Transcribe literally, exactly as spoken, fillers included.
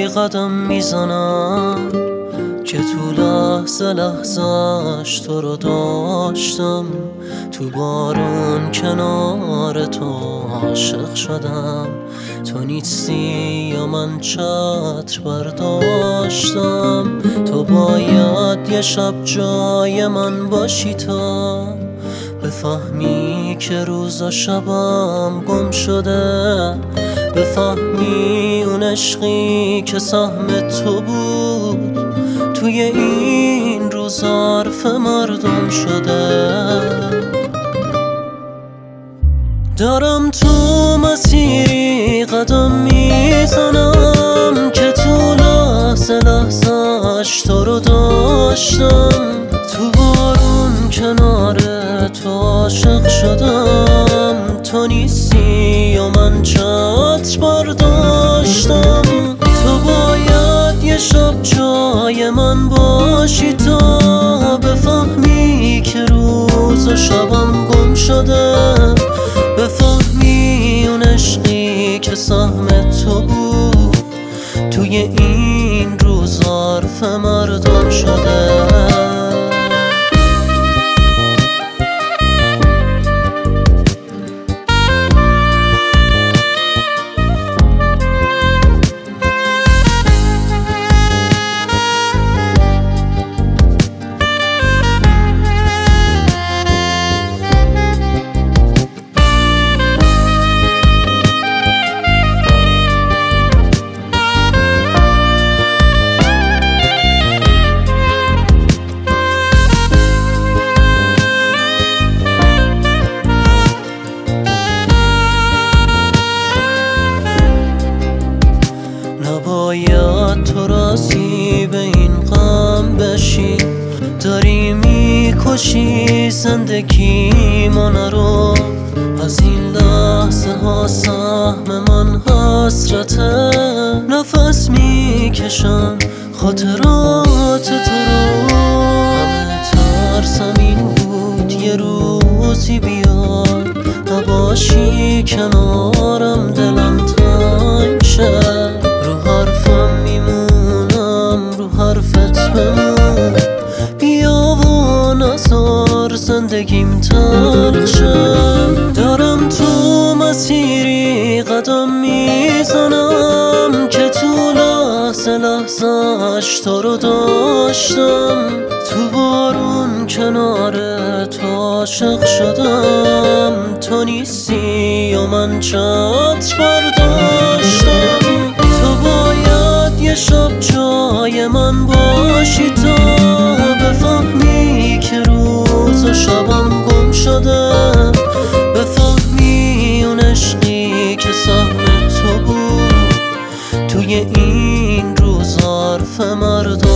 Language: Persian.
قدم میزنم که تو لحظه لحظهش تو رو داشتم، تو بارون کنار تو عاشق شدم. تو نیستی یا من چتر برداشتم، تو باید یه شب جای من باشی تا بفهمی که روز و شبم گم شده، بفهمی اون عشقی که سهم تو بود توی این روز حرف مردم شده. دارم تو مسیری قدم میزنم که تو لحظه لحظهش تو رو داشتم، تو بارون کنار تو عاشق شدم. تو نیستی یا من چتر برداشتم، تو باید یه شب جای من باشی تا بفهمی که روز و شبم گم شده، بفهمی اون عشقی که سهم تو بود توی این روز حرف مردم شده. نباید تو راضی به این غم بشی، داری میکشی زندگی من رو. از این لحظه ها سهم من حسرته، نفس میکشم خاطرات تو رو. همه ترسم این بود یه روزی بیاد نباشی کنارم، دلم تنگ شه. رو حرفم میمونم، رو حرفت بمون، بیا و نذار زندگیم تلخ شه. دارم تو مسیری قدم میزنم که تو لحظه لحظهش تو رو داشتم، تو بارون کنار تو عاشق شدم. تو نیستی یا من چتر برداشتم، تو باید یه شب جای من باشی تا بفهمی که روز و شبم گم شده، بفهمی اون عشقی که سهم تو بود توی این روز حرف مردم